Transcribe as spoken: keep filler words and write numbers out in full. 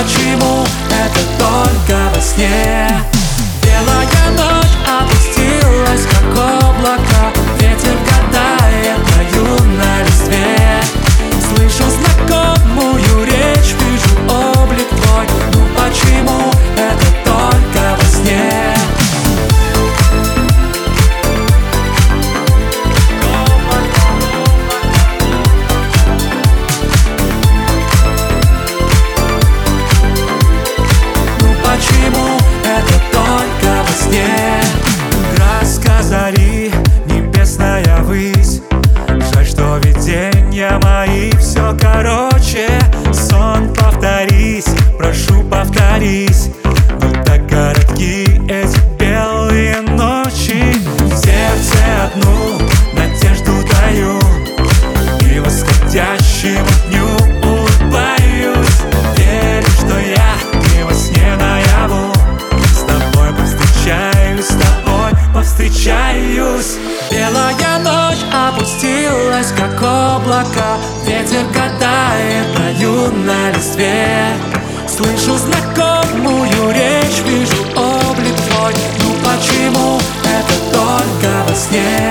почему это только во сне? Белая ночь опустилась, как облако, ветер катает мою на листве. Слышу знакомую речь, вижу облик твой, ну почему это только во сне? Ну почему это только во сне? Краска зари, небесная высь. Жаль, что видения мои все короче. Сон, повторись, прошу, повторись. Но так коротки эти белые ночи. В сердце одну надежду даю и восходящему дню улыбаюсь. Верю, что я не во сне наяву. С тобой повстречаюсь, с тобой повстречаюсь. Белая ночь опустилась, как облако, ветер катает мою на листве. Слышу знакомую речь, вижу облик твой, ну почему это только во сне?